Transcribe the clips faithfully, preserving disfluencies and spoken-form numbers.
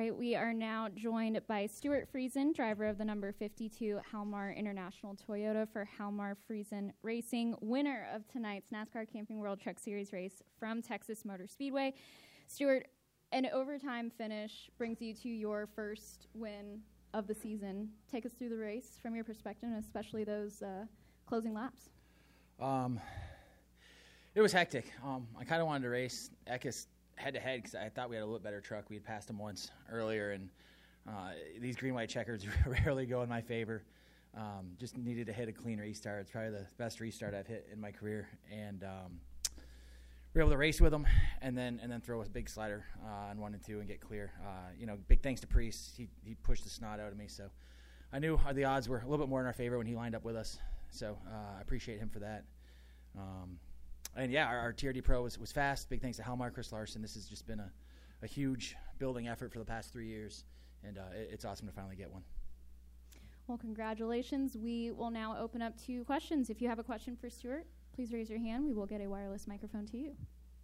right, we are now joined by Stuart Friesen, driver of the number fifty-two Halmar International Toyota for Halmar Friesen Racing, winner of tonight's NASCAR Camping World Truck Series race from Texas Motor Speedway. Stuart, an overtime finish brings you to your first win of the season. Take us through the race from your perspective, and especially those uh, closing laps. Um, it was hectic. Um, I kind of wanted to race Eckes head-to-head because I thought we had a little bit better truck. We had passed him once earlier, and uh, these green-white checkers rarely go in my favor. Um, just needed to hit a clean restart. It's probably the best restart I've hit in my career, and um, we were able to race with him and then and then throw a big slider uh, on one and two and get clear. Uh, you know, big thanks to Priest. He, he pushed the snot out of me, so I knew the odds were a little bit more in our favor when he lined up with us, so uh, I appreciate him for that. Um, And, yeah, our, our T R D Pro was, was fast. Big thanks to Halmar, Chris Larson. This has just been a, a huge building effort for the past three years, and uh, it, it's awesome to finally get one. Well, congratulations. We will now open up to questions. If you have a question for Stuart, please raise your hand. We will get a wireless microphone to you.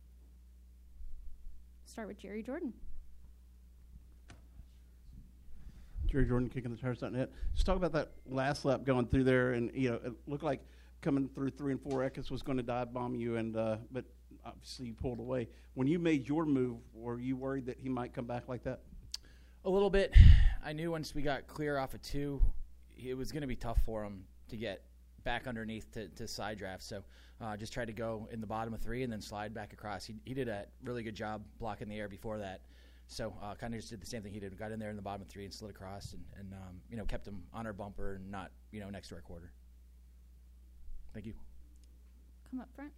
Start with Jerry Jordan. Jerry Jordan, kicking the tires dot net. Just talk about that last lap going through there, and, you know, it looked like coming through three and four, Eckes was going to dive bomb you, and uh, but obviously you pulled away. When you made your move, were you worried that he might come back like that? A little bit. I knew once we got clear off of two, it was going to be tough for him to get back underneath to, to side draft. So uh, just tried to go in the bottom of three and then slide back across. He, he did a really good job blocking the air before that. So uh, kind of just did the same thing he did. Got in there in the bottom of three and slid across, and, and um, you know, kept him on our bumper and not, you know, next to our quarter. Thank you. Come up front.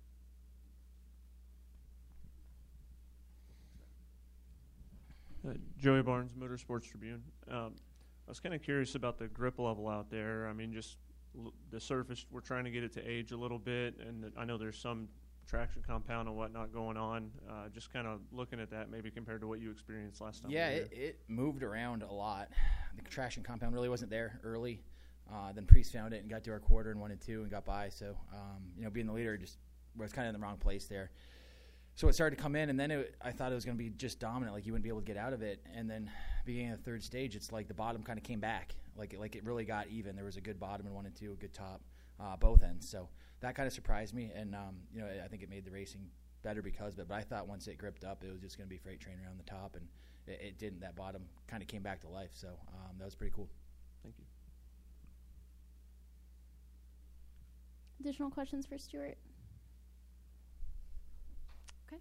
Uh, Joey Barnes, Motorsports Tribune. Um, I was kind of curious about the grip level out there. I mean, just l- the surface, we're trying to get it to age a little bit, and I know there's some traction compound and whatnot going on. Uh, just kind of looking at that maybe compared to what you experienced last time. Yeah, it, it moved around a lot. The traction compound really wasn't there early. Uh, then Priest found it and got to our quarter and one and two and got by. So, um, you know, being the leader just was kind of in the wrong place there. So it started to come in, and then it, I thought it was going to be just dominant, like you wouldn't be able to get out of it. And then beginning of the third stage, it's like the bottom kind of came back, like it, like it really got even. There was a good bottom in one and two, a good top, uh, both ends. So that kind of surprised me, and um, you know, I think it made the racing better because of it. But I thought once it gripped up, it was just going to be freight train around the top, and it, it didn't. That bottom kind of came back to life. So um, that was pretty cool. Thank you. Additional questions for Stuart? Okay.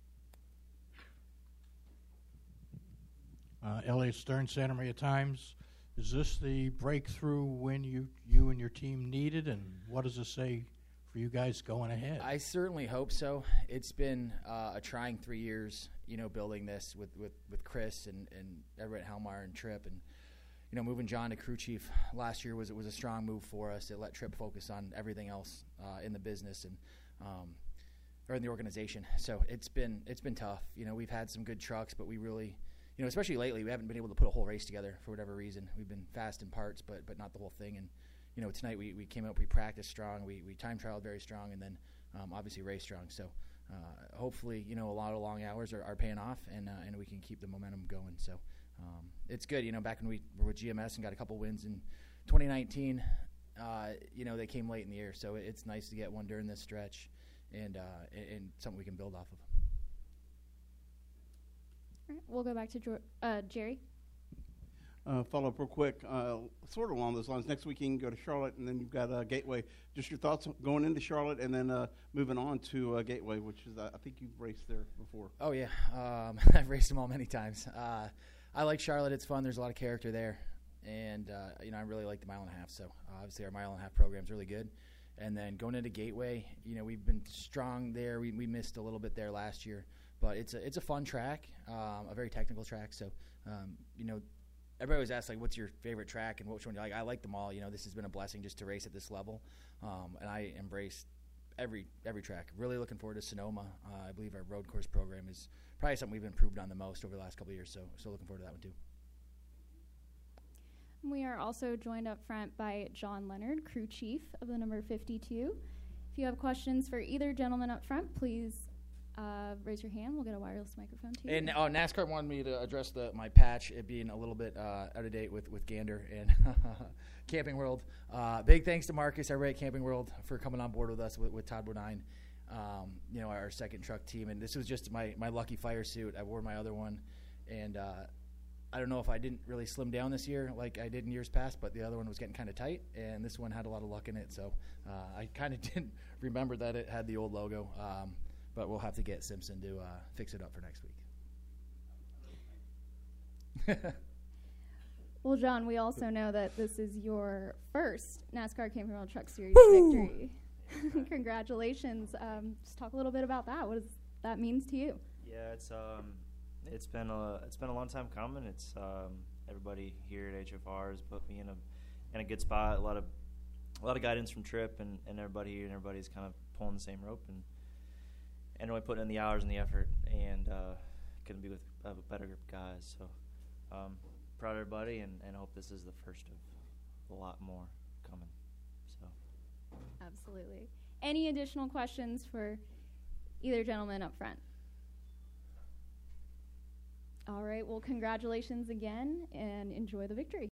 Uh, L A Stern, Santa Maria Times. Is this the breakthrough win you you and your team needed, and what does this say for you guys going ahead? I certainly hope so. It's been uh, a trying three years, you know, building this with, with, with Chris and, and everybody at Halmar and Tripp, and you know, moving John to crew chief last year was it was a strong move for us. It let Tripp focus on everything else uh, in the business and um, or in the organization. So it's been it's been tough. You know, we've had some good trucks, but we really, you know, especially lately, we haven't been able to put a whole race together for whatever reason. We've been fast in parts, but but not the whole thing. And you know, tonight we, we came up, we practiced strong, we we time trialed very strong, and then um, obviously raced strong. So uh, hopefully, you know, a lot of long hours are, are paying off, and uh, and we can keep the momentum going. So. Um, it's good, you know, back when we were with G M S and got a couple wins in twenty nineteen, uh, you know, they came late in the year. So it's nice to get one during this stretch and, uh, and, and something we can build off of. All right, we'll go back to jo- uh, Jerry. Uh, follow up real quick, uh, sort of along those lines. Next week you can go to Charlotte, and then you've got uh, Gateway. Just your thoughts going into Charlotte and then uh, moving on to uh, Gateway, which is, uh, I think you've raced there before. Oh, yeah. Um, I've raced them all many times. Uh, I like Charlotte. It's fun. There's a lot of character there. And, uh, you know, I really like the mile and a half. So, uh, obviously, our mile and a half program is really good. And then going into Gateway, you know, we've been strong there. We we missed a little bit there last year. But it's a, it's a fun track, um, a very technical track. So, um, you know, everybody always asks, like, what's your favorite track and which one do you like? I like them all. You know, this has been a blessing just to race at this level. Um, and I embrace every every track. Really looking forward to Sonoma. Uh, I believe our road course program is probably something we've improved on the most over the last couple of years. So, so looking forward to that one, too. We are also joined up front by John Leonard, crew chief of the number fifty-two. If you have questions for either gentleman up front, please uh, raise your hand. We'll get a wireless microphone to you. And uh, NASCAR wanted me to address the my patch, it being a little bit uh, out of date with, with Gander and Camping World. Uh, big thanks to Marcus, everybody at Camping World, for coming on board with us with, with Todd Bodine, um, you know, our second truck team. And this was just my, my lucky fire suit. I wore my other one. And uh, I don't know if I didn't really slim down this year like I did in years past, but the other one was getting kind of tight, and this one had a lot of luck in it. So uh, I kind of didn't remember that it had the old logo. Um, But we'll have to get Simpson to uh, fix it up for next week. Well, John, we also know that this is your first NASCAR Camping World Truck Series Woo! victory. Congratulations. Um, just talk a little bit about that. What does that means to you? Yeah, it's um, it's been a it's been a long time coming. It's um, everybody here at H F R has put me in a in a good spot. A lot of a lot of guidance from Tripp and, and everybody here, and everybody's kind of pulling the same rope and. And really putting in the hours and the effort, and uh, couldn't be with a better group of guys. So um, proud of everybody, and, and hope this is the first of a lot more coming. So Absolutely. Any additional questions for either gentleman up front? All right. Well, congratulations again, and enjoy the victory.